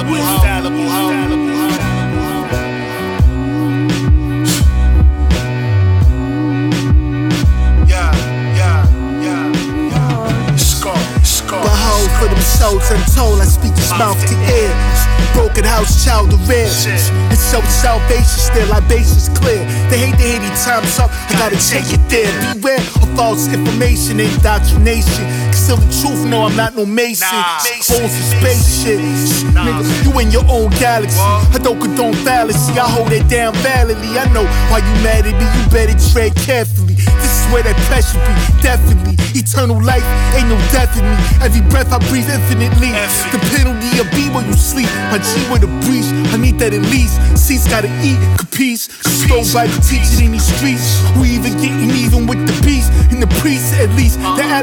For them souls untold, I speak this mouth to ear. Broken house, child of rare. And so salvation still, libation's clear. They hate time's up, I gotta take it there. Beware of false information, indoctrination. Conceal the truth, no, I'm not no Mason. Phones for space shit. Nigga, you in your own galaxy. I don't condone fallacy, I hold it down validly. I know why you mad at me, you better tread carefully. This is where that pressure be, definitely. Eternal life, ain't no death in me. Every breath I breathe infinitely. The penalty of be where you sleep. My G with a breeze, I need that at least. Seats gotta eat, capiche. Slow by the teaching in these streets. We even getting even with the beast. And the priests at least. The